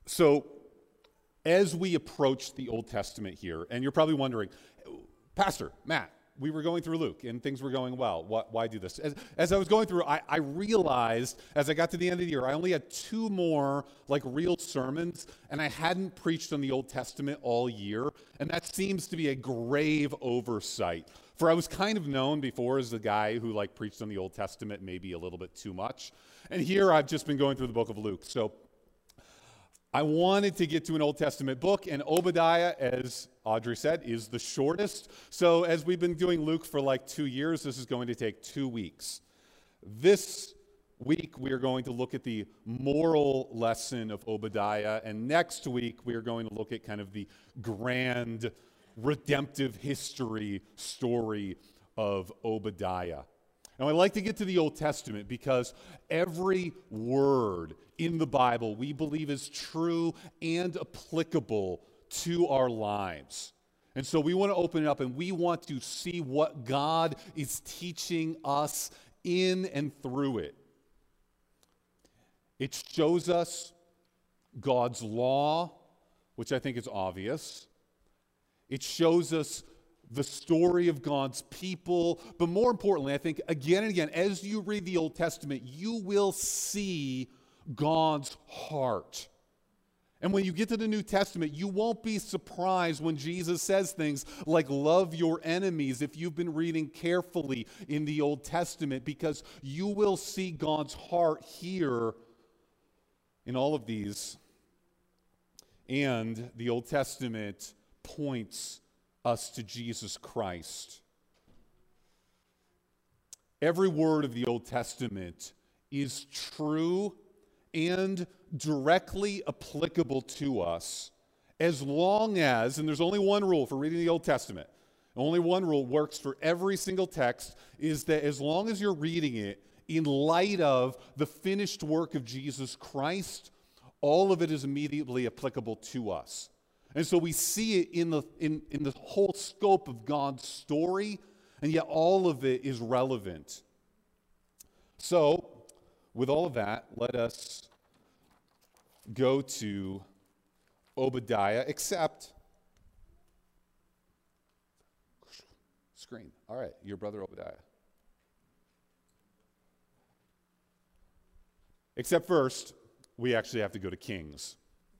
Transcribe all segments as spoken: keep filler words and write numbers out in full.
So, as we approach the Old Testament here, and you're probably wondering, Pastor, Matt, we were going through Luke and things were going well. Why, why do this? As, as I was going through, I, I realized as I got to the end of the year, I only had two more like real sermons, and I hadn't preached on the Old Testament all year, and that seems to be a grave oversight. For I was kind of known before as the guy who like preached on the Old Testament maybe a little bit too much, and here I've just been going through the book of Luke. So I wanted to get to an Old Testament book, and Obadiah, as Audrey said, is the shortest. So as we've been doing Luke for like two years, this is going to take two weeks. This week, we are going to look at the moral lesson of Obadiah, and next week, we are going to look at kind of the grand redemptive history story of Obadiah. Now, I like to get to the Old Testament because every word in the Bible we believe is true and applicable to our lives. And so we want to open it up and we want to see what God is teaching us in and through it. It shows us God's law, which I think is obvious. It shows us the story of God's people. But more importantly, I think again and again, as you read the Old Testament, you will see God's heart. And when you get to the New Testament, you won't be surprised when Jesus says things like love your enemies if you've been reading carefully in the Old Testament, because you will see God's heart here in all of these. And the Old Testament points us to Jesus Christ. Every word of the Old Testament is true and directly applicable to us as long as, and there's only one rule for reading the Old Testament, only one rule works for every single text, is that as long as you're reading it in light of the finished work of Jesus Christ, all of it is immediately applicable to us. And so we see it in the in, in the whole scope of God's story, and yet all of it is relevant. So, with all of that, let us go to Obadiah, except screen. All right, your brother Obadiah. Except first, we actually have to go to Kings.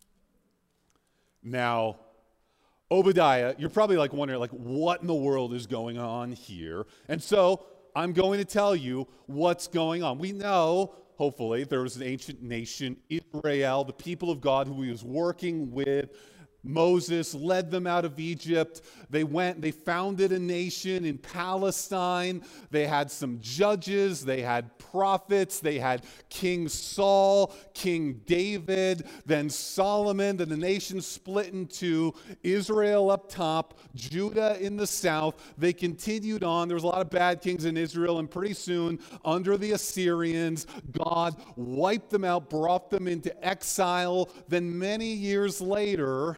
Now, Obadiah, you're probably like wondering, like, what in the world is going on here? And so I'm going to tell you what's going on. We know, hopefully, there was an ancient nation, Israel, the people of God who he was working with. Moses led them out of Egypt. They went, they founded a nation in Palestine. They had some judges, they had prophets, they had King Saul, King David, then Solomon. Then the nation split into Israel up top, Judah in the south. They continued on. There was a lot of bad kings in Israel, and pretty soon, under the Assyrians, God wiped them out, brought them into exile. Then many years later,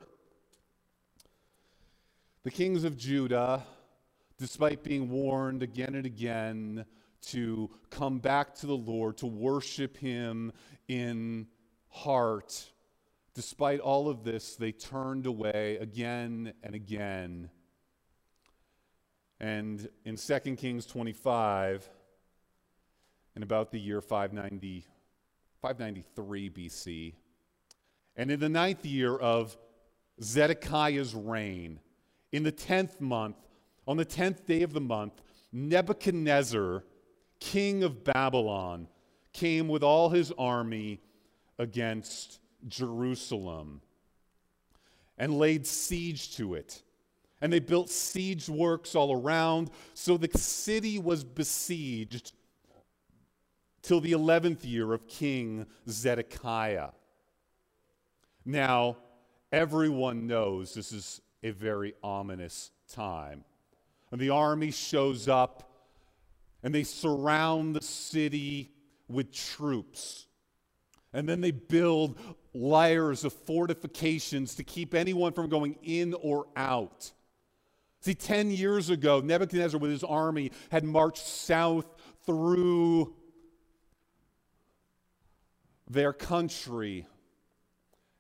the kings of Judah, despite being warned again and again to come back to the Lord, to worship him in heart, despite all of this, they turned away again and again. And in Second Kings twenty-five, in about the year five ninety, five ninety-three B C, and in the ninth year of Zedekiah's reign, in the tenth month, on the tenth day of the month, Nebuchadnezzar, king of Babylon, came with all his army against Jerusalem and laid siege to it. And they built siege works all around, so the city was besieged till the eleventh year of King Zedekiah. Now, everyone knows this is a very ominous time. And the army shows up, and they surround the city with troops. And then they build layers of fortifications to keep anyone from going in or out. See, ten years ago, Nebuchadnezzar with his army had marched south through their country.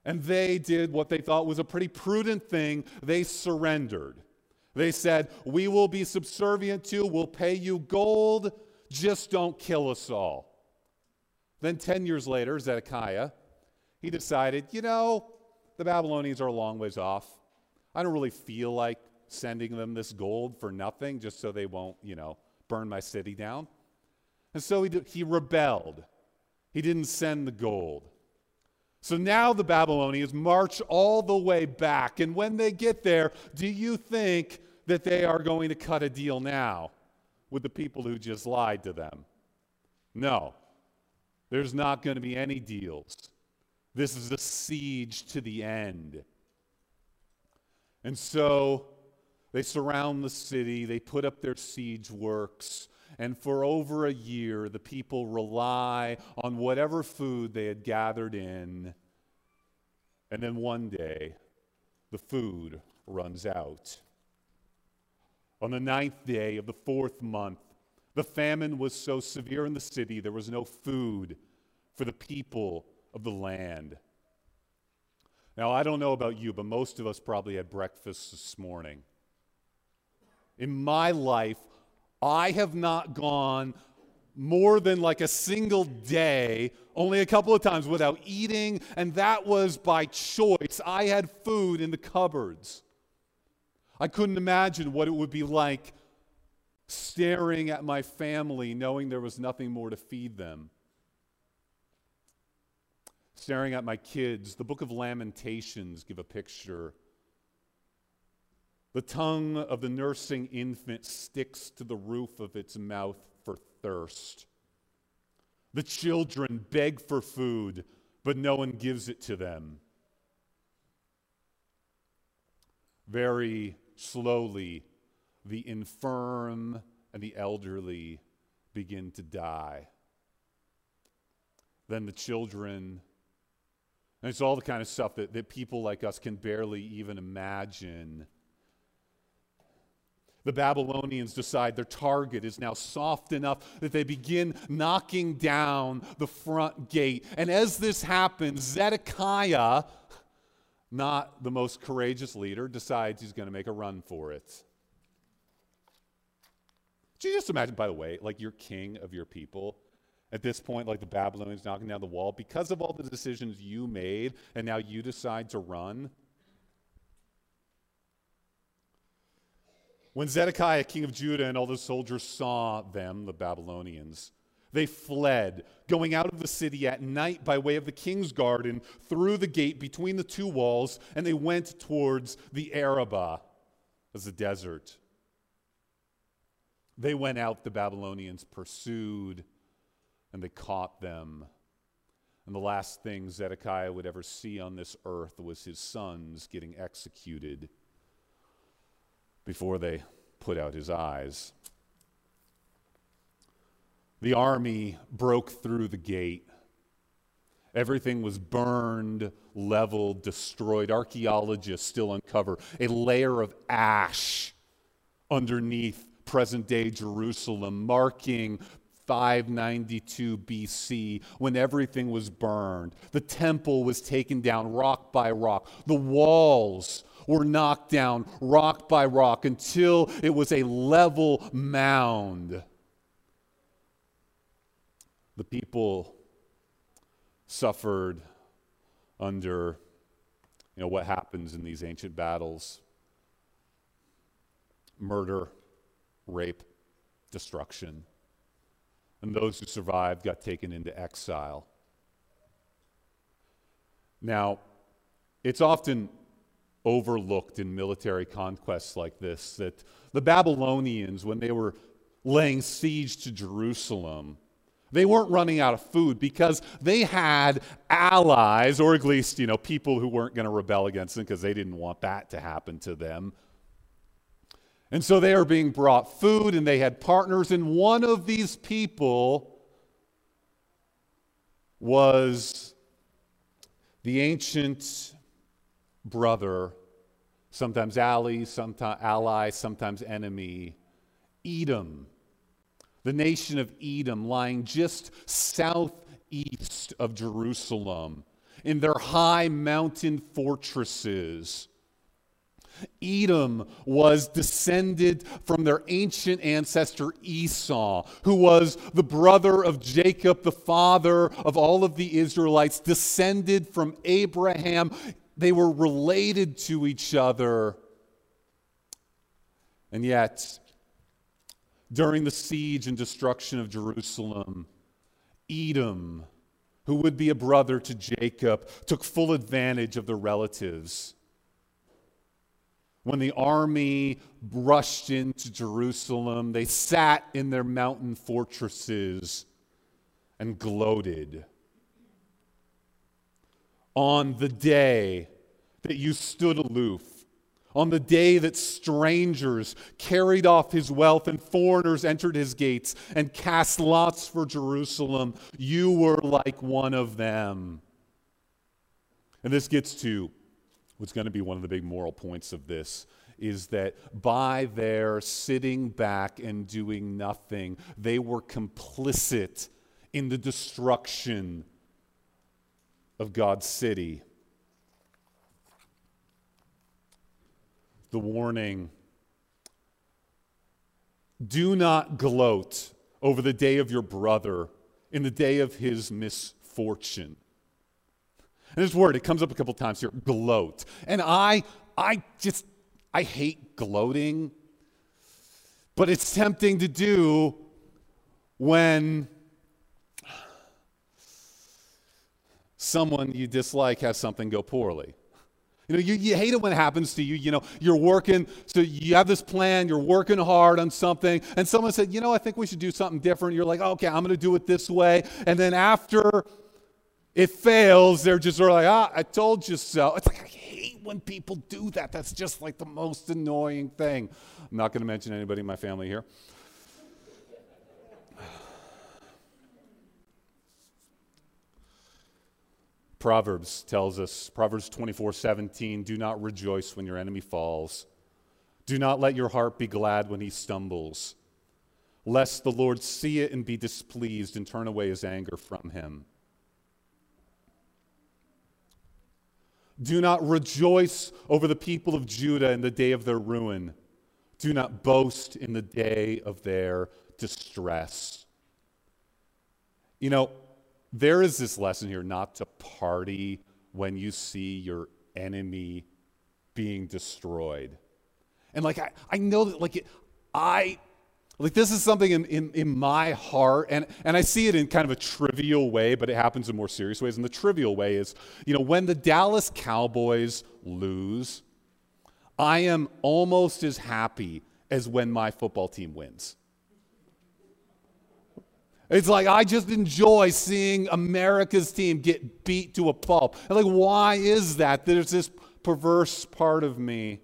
And they did what they thought was a pretty prudent thing. They surrendered. They said, we will be subservient to, we'll pay you gold, just don't kill us all. Then ten years later, Zedekiah, he decided, you know, the Babylonians are a long ways off. I don't really feel like sending them this gold for nothing just so they won't, you know, burn my city down. And so he, he rebelled. He didn't send the gold. So now the Babylonians march all the way back. And when they get there, do you think that they are going to cut a deal now with the people who just lied to them? No. There's not going to be any deals. This is a siege to the end. And so they surround the city, they put up their siege works, and for over a year the people rely on whatever food they had gathered in. And then one day, the food runs out. On the ninth day of the fourth month, the famine was so severe in the city, there was no food for the people of the land. Now, I don't know about you, but most of us probably had breakfast this morning. In my life, I have not gone more than like a single day, only a couple of times, without eating, and that was by choice. I had food in the cupboards. I couldn't imagine what it would be like staring at my family, knowing there was nothing more to feed them. Staring at my kids. The book of Lamentations give a picture. The tongue of the nursing infant sticks to the roof of its mouth for thirst. The children beg for food, but no one gives it to them. Very slowly, the infirm and the elderly begin to die. Then the children, and it's all the kind of stuff that, that people like us can barely even imagine. The Babylonians decide their target is now soft enough that they begin knocking down the front gate. And as this happens, Zedekiah, not the most courageous leader, decides he's going to make a run for it. Do you just imagine, by the way, like you're king of your people? At this point, like the Babylonians knocking down the wall, because of all the decisions you made, and now you decide to run? When Zedekiah, king of Judah, and all the soldiers saw them, the Babylonians, they fled, going out of the city at night by way of the king's garden, through the gate between the two walls, and they went towards the Arabah, as the desert. They went out, the Babylonians pursued, and they caught them. And the last thing Zedekiah would ever see on this earth was his sons getting executed before they put out his eyes. The army broke through the gate. Everything was burned, leveled, destroyed. Archaeologists still uncover a layer of ash underneath present-day Jerusalem, marking five ninety-two B C, when everything was burned. The temple was taken down rock by rock. The walls were knocked down rock by rock until it was a level mound. The people suffered under, you know, what happens in these ancient battles: murder, rape, destruction. And those who survived got taken into exile. Now, it's often overlooked in military conquests like this that the Babylonians, when they were laying siege to Jerusalem, they weren't running out of food because they had allies, or at least, you know, people who weren't going to rebel against them because they didn't want that to happen to them. And so they are being brought food, and they had partners, and one of these people was the ancient brother, sometimes ally, sometimes ally, sometimes enemy, Edom. The nation of Edom, lying just southeast of Jerusalem, in their high mountain fortresses. Edom was descended from their ancient ancestor Esau, who was the brother of Jacob, the father of all of the Israelites, descended from Abraham. They were related to each other. And yet, during the siege and destruction of Jerusalem, Edom, who would be a brother to Jacob, took full advantage of their relatives. When the army rushed into Jerusalem, they sat in their mountain fortresses and gloated. On the day that you stood aloof, on the day that strangers carried off his wealth and foreigners entered his gates and cast lots for Jerusalem, you were like one of them. And this gets to what's going to be one of the big moral points of this, is that by their sitting back and doing nothing, they were complicit in the destruction of God's city. The warning: do not gloat over the day of your brother in the day of his misfortune. And this word, it comes up a couple times here, gloat. And I, I just, I hate gloating, but it's tempting to do when someone you dislike has something go poorly. You know, you, you hate it when it happens to you. You know, you're working, so you have this plan, you're working hard on something, and someone said, you know, I think we should do something different. You're like, okay, I'm going to do it this way. And then after it fails, they're just sort of like, ah, I told you so. It's like, I hate when people do that. That's just like the most annoying thing. I'm not going to mention anybody in my family here. Proverbs tells us, Proverbs twenty-four seventeen, do not rejoice when your enemy falls. Do not let your heart be glad when he stumbles, lest the Lord see it and be displeased and turn away his anger from him. Do not rejoice over the people of Judah in the day of their ruin. Do not boast in the day of their distress. You know, there is this lesson here not to party when you see your enemy being destroyed. And like, I, I know that like, it, I, like this is something in, in, in my heart, and, and I see it in kind of a trivial way, but it happens in more serious ways. And the trivial way is, you know, when the Dallas Cowboys lose, I am almost as happy as when my football team wins. It's like I just enjoy seeing America's team get beat to a pulp. And like, why is that? There's this perverse part of me.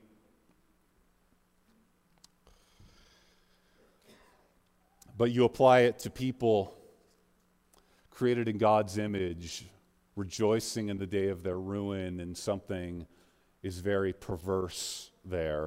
But you apply it to people created in God's image, rejoicing in the day of their ruin, and something is very perverse there.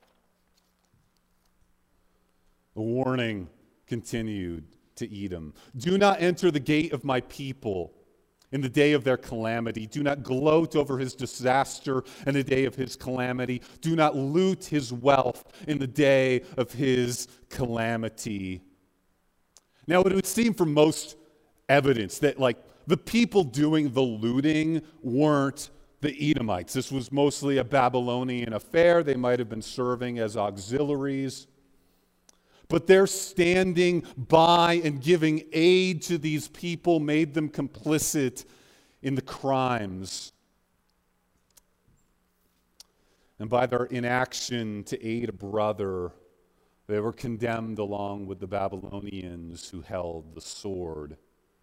The warning continued to Edom. Do not enter the gate of my people in the day of their calamity. Do not gloat over his disaster in the day of his calamity. Do not loot his wealth in the day of his calamity. Now, it would seem from most evidence that, like, the people doing the looting weren't the Edomites. This was mostly a Babylonian affair. They might have been serving as auxiliaries. But their standing by and giving aid to these people made them complicit in the crimes. And by their inaction to aid a brother, they were condemned along with the Babylonians who held the sword.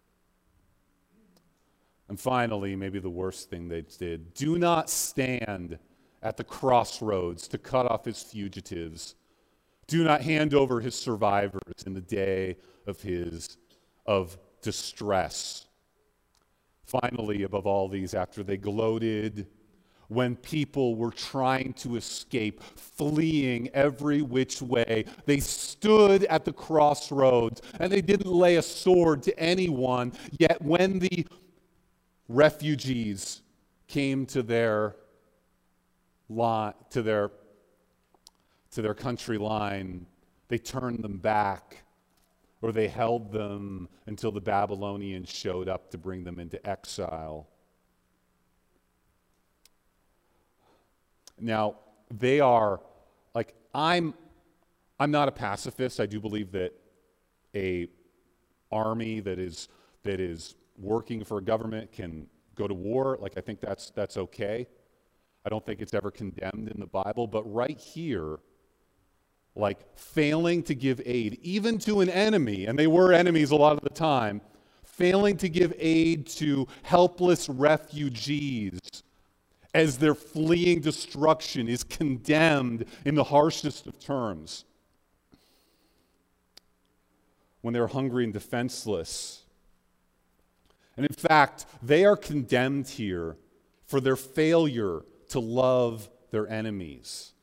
And finally, maybe the worst thing they did, do not stand at the crossroads to cut off his fugitives. Do not hand over his survivors in the day of his of distress. Finally, above all these, after they gloated, when people were trying to escape, fleeing every which way, they stood at the crossroads, and they didn't lay a sword to anyone. Yet when the refugees came to their lot, to their to their country line, they turned them back, or they held them until the Babylonians showed up to bring them into exile. Now, they are, like, I'm, I'm not a pacifist. I do believe that a army that is, that is working for a government can go to war. Like, I think that's, that's okay. I don't think it's ever condemned in the Bible. But right here, like failing to give aid, even to an enemy, and they were enemies a lot of the time, failing to give aid to helpless refugees as they're fleeing destruction is condemned in the harshest of terms. When they're hungry and defenseless. And in fact, they are condemned here for their failure to love their enemies.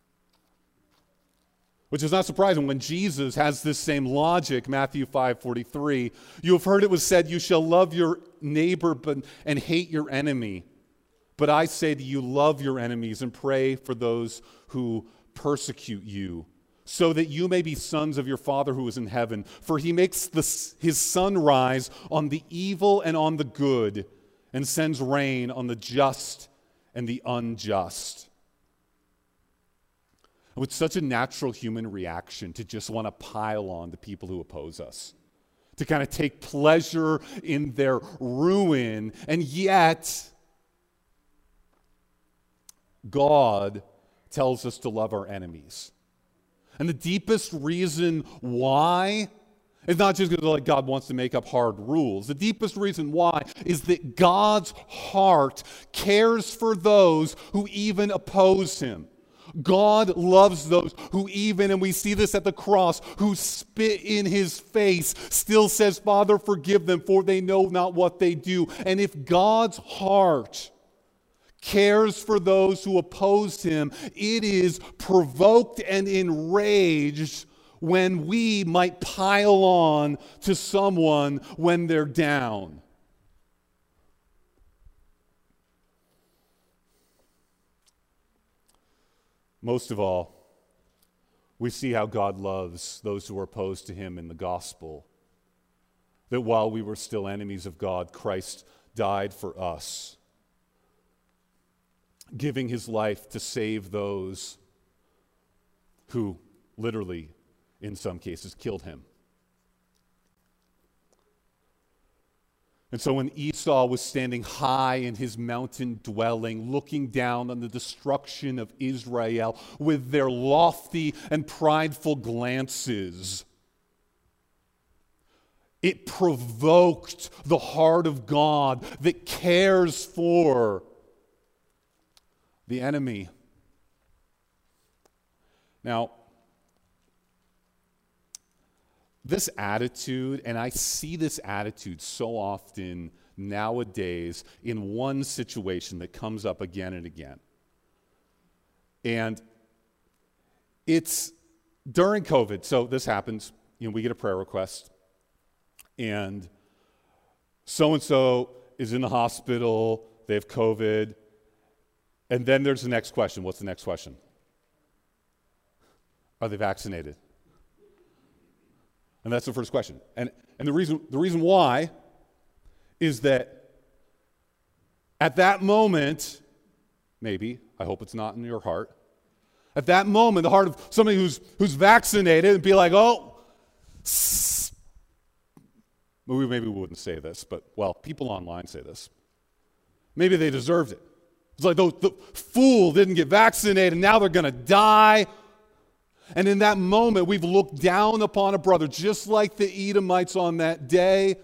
Which is not surprising when Jesus has this same logic, Matthew five forty-three. You have heard it was said, you shall love your neighbor but, and hate your enemy. But I say to you, love your enemies and pray for those who persecute you, so that you may be sons of your Father who is in heaven. For he makes the, his sun rise on the evil and on the good, and sends rain on the just and the unjust. It's such a natural human reaction to just want to pile on the people who oppose us, to kind of take pleasure in their ruin, and yet God tells us to love our enemies. And the deepest reason why is not just because like God wants to make up hard rules. The deepest reason why is that God's heart cares for those who even oppose him. God loves those who even, and we see this at the cross, who spit in his face, still says, Father, forgive them, for they know not what they do. And if God's heart cares for those who oppose him, it is provoked and enraged when we might pile on to someone when they're down. Most of all, we see how God loves those who are opposed to him in the gospel. That while we were still enemies of God, Christ died for us, giving his life to save those who literally, in some cases, killed him. And so when Esau was standing high in his mountain dwelling, looking down on the destruction of Israel with their lofty and prideful glances, it provoked the heart of God that cares for the enemy. Now, this attitude, and I see this attitude so often nowadays in one situation that comes up again and again. And it's during COVID. So this happens, you know, we get a prayer request, and so-and-so is in the hospital, they have COVID, and then there's the next question. What's the next question? Are they vaccinated? And that's the first question. And, and the reason, the reason why is that at that moment, maybe, I hope it's not in your heart, at that moment, the heart of somebody who's, who's vaccinated and be like, oh, maybe, maybe we wouldn't say this, but, well, people online say this. Maybe they deserved it. It's like, the, the fool didn't get vaccinated, and now they're going to die. And in that moment, we've looked down upon a brother, just like the Edomites on that day.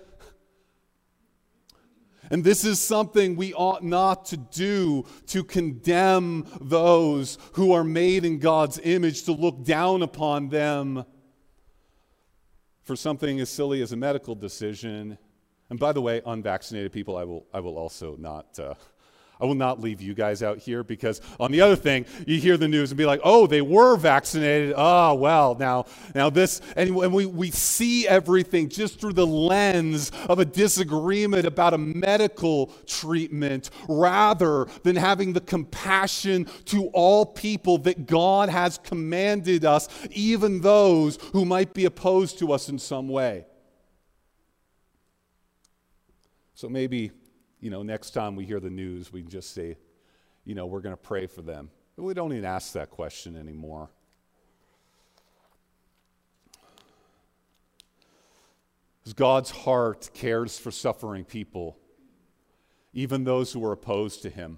And this is something we ought not to do, to condemn those who are made in God's image, to look down upon them for something as silly as a medical decision. And by the way, unvaccinated people, I will, I will also not, uh, I will not leave you guys out here, because on the other thing, you hear the news and be like, oh, they were vaccinated. Oh, well, now now this, and when we, we see everything just through the lens of a disagreement about a medical treatment, rather than having the compassion to all people that God has commanded us, even those who might be opposed to us in some way. So maybe, you know, next time we hear the news, we can just say, you know, we're going to pray for them. But we don't even ask that question anymore. Because God's heart cares for suffering people, even those who are opposed to him.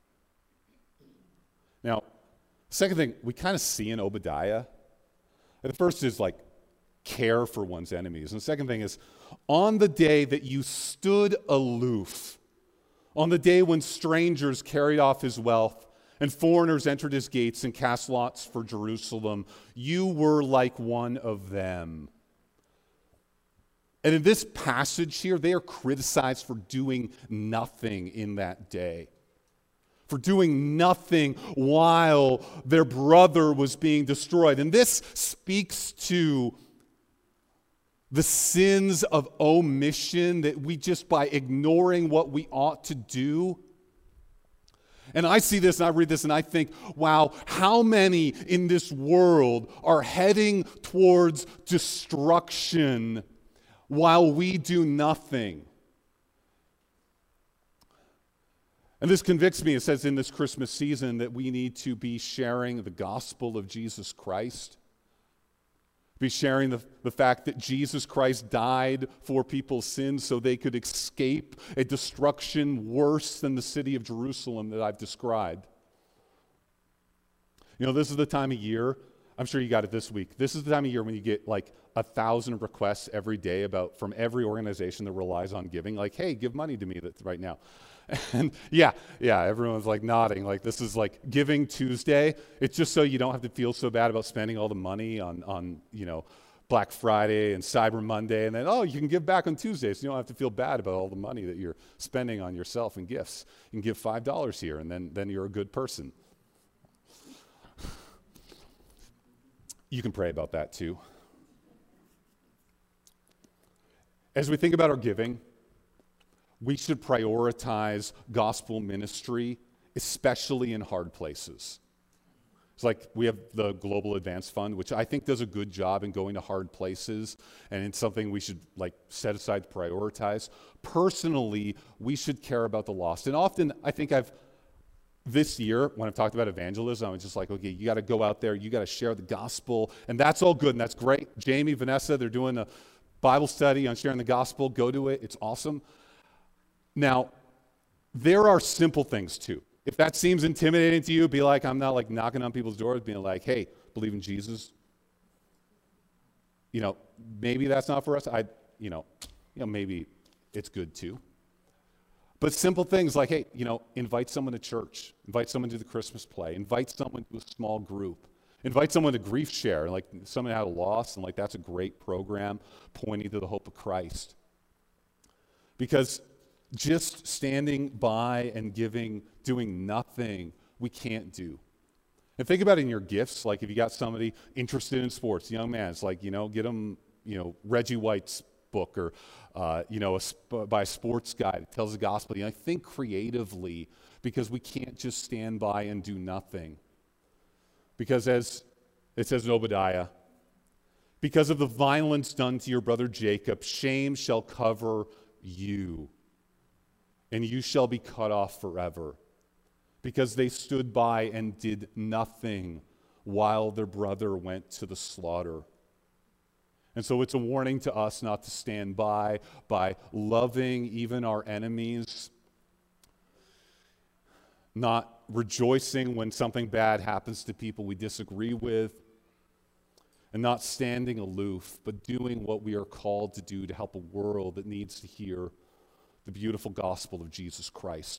Now, second thing, we kind of see in Obadiah. The first is like care for one's enemies. And the second thing is, on the day that you stood aloof, on the day when strangers carried off his wealth and foreigners entered his gates and cast lots for Jerusalem, you were like one of them. And in this passage here, they are criticized for doing nothing in that day, for doing nothing while their brother was being destroyed. And this speaks to the sins of omission, that we just, by ignoring what we ought to do. And I see this and I read this and I think, wow, how many in this world are heading towards destruction while we do nothing? And this convicts me. It says in this Christmas season that we need to be sharing the gospel of Jesus Christ. Be sharing the, the fact that Jesus Christ died for people's sins so they could escape a destruction worse than the city of Jerusalem that I've described. You know, this is the time of year, I'm sure you got it this week, this is the time of year when you get like a thousand requests every day about from every organization that relies on giving, like, hey, give money to me that, right now. And yeah, yeah, everyone's like nodding, like this is like Giving Tuesday. It's just so you don't have to feel so bad about spending all the money on, on you know, Black Friday and Cyber Monday, and then, oh, you can give back on Tuesday, so you don't have to feel bad about all the money that you're spending on yourself and gifts. You can give five dollars here, and then, then you're a good person. You can pray about that too. As we think about our giving, we should prioritize gospel ministry, especially in hard places. It's like we have the Global Advance Fund, which I think does a good job in going to hard places, and it's something we should like set aside to prioritize. Personally, we should care about the lost. And often, I think I've, this year, when I've talked about evangelism, I'm just like, okay, you got to go out there, you got to share the gospel, and that's all good, and that's great. Jamie, Vanessa, they're doing a Bible study on sharing the gospel. Go to it. It's awesome. Now, there are simple things too. If that seems intimidating to you, be like, I'm not like knocking on people's doors, being like, hey, believe in Jesus. You know, maybe that's not for us. I, you know, you know, maybe it's good too. But simple things like, hey, you know, invite someone to church, invite someone to the Christmas play, invite someone to a small group, invite someone to Grief Share, like someone had a loss, and like that's a great program pointing to the hope of Christ. Because just standing by and giving, doing nothing, we can't do. And think about it in your gifts. Like if you got somebody interested in sports, young man, it's like, you know, get them, you know, Reggie White's book, or, uh, you know, a sp- by a sports guy that tells the gospel. You know, think creatively, because we can't just stand by and do nothing. Because as it says in Obadiah, because of the violence done to your brother Jacob, shame shall cover you, and you shall be cut off forever, because they stood by and did nothing while their brother went to the slaughter. And so it's a warning to us not to stand by, by loving even our enemies, not rejoicing when something bad happens to people we disagree with, and not standing aloof, but doing what we are called to do to help a world that needs to hear the beautiful gospel of Jesus Christ.